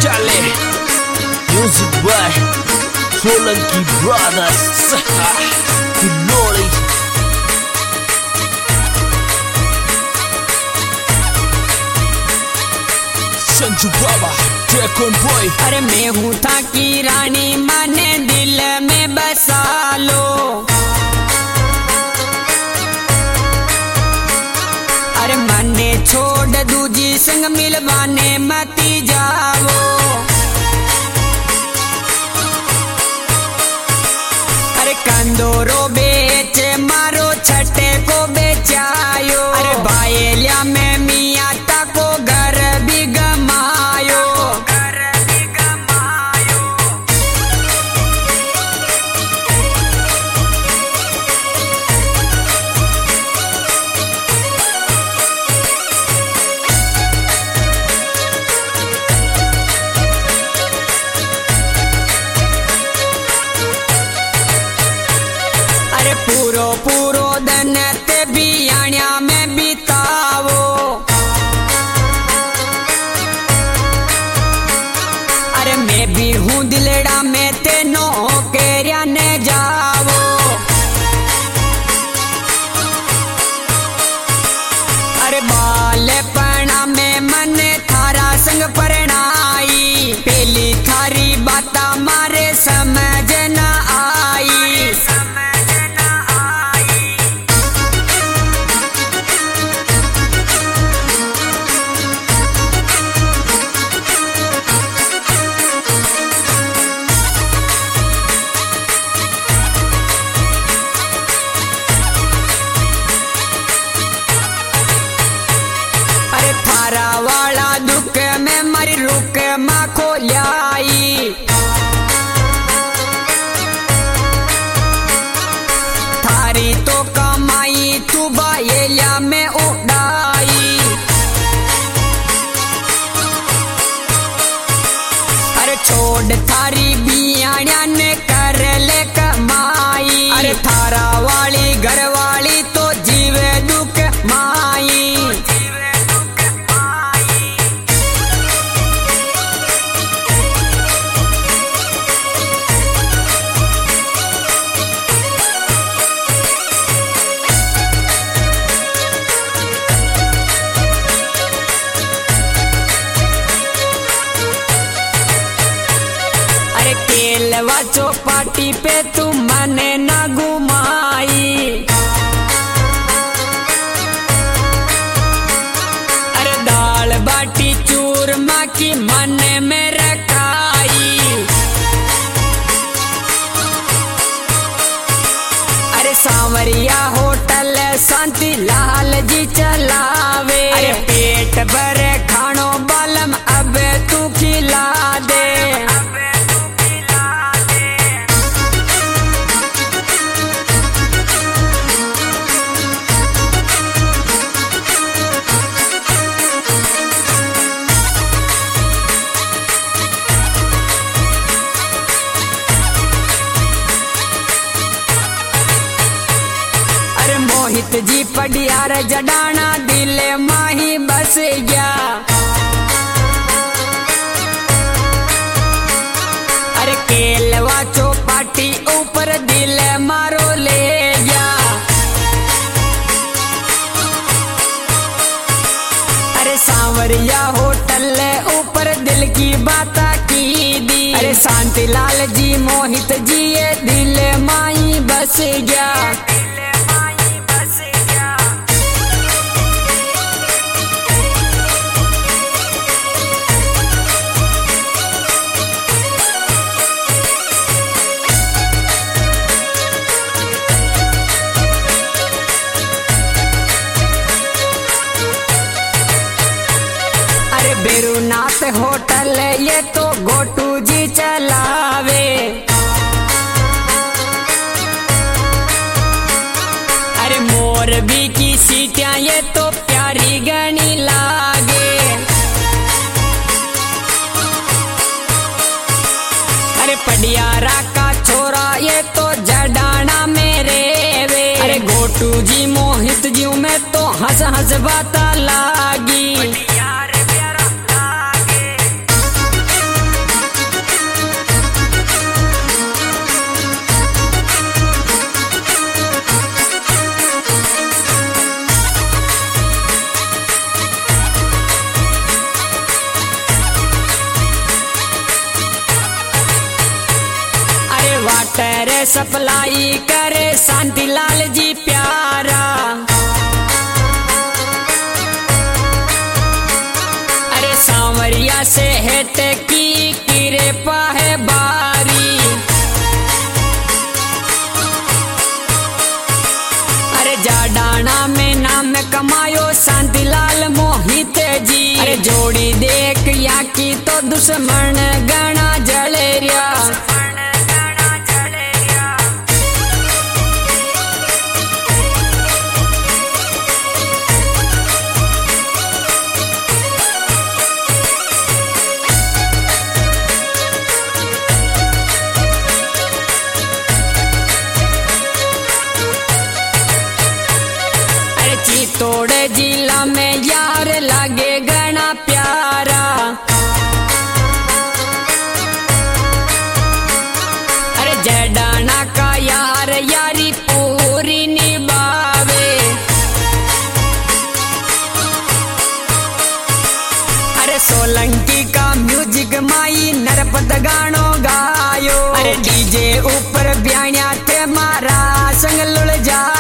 चले music by Solanki brothers Kilodi Sanju Baba टेकन बॉय। अरे मैं हूँ था की रानी माने दिल में बसा लो। अरे मने छोड़ दूजी संग मिलवाने मती जाओ। अरे कंदोरो बेच मारो छठे को बेचायो। अरे बायलिया में मियाँ को घर भी गमायो। अरे पूरो पूरो दिन ते बियाणिया में बितावो। अरे मैं भी हूँ दिलड़ा में ते नौकरिया ने जावो। अरे बालपना में मन थारा संग परणाई। पहली थारी बाता मारे समझ न आई। अरे थारा वाला दुख में मरी रुक माँ को लाई। थारी तो कमाई तू बायलिया में उड़ाई। अरे छोड़ थारी बियाणिया ने कर ले कमाई। अरे थारा वाली घर वाली तो जीवे दुख माई। अरे केलवा चौपाटी पे तू मने न घुमाई। अरे दाल बाटी चूरमा की मन में रखाई। अरे सांवरिया होटल शांति लाल जी चलावे। अरे पेट भरे खानो बालम अब तू खिला दे। अरे मोहित जी पडियार जडाना दिल माही बस गया। अरे केलवा चौपाटी ऊपर दिल मारो ले गया। अरे सांवरिया होटल ऊपर दिल की बात की दी। अरे शांतिलाल जी मोहित जी ये दिल माही बस गया। अरे बेरुनाथ होटल ये तो गोटू जी चलावे। अरे मोरबी की सीटियां ये तो प्यारी गणी लागे। अरे पडियारा का छोरा ये तो जडाना मेरे वे। अरे गोटू जी मोहित जी में तो हंस हंस बात लागी। सप्लाई करे शांतिलाल जी प्यारा। अरे सांवरिया से हेट की किरे पाहे बारी। अरे जाडाना में नाम कमायो शांतिलाल मोहित जी। अरे जोड़ी देख या की तो दुश्मन गणा जले रिया। चित्तौड़ जिला में यार लागे गणा प्यारा। अरे जडाना का यार यारी पूरी निभावे। अरे सोलंकी का म्यूजिक माई नरपत गानो गायो। अरे डीजे ऊपर ब्याणिया थे मारा संग लुल जा।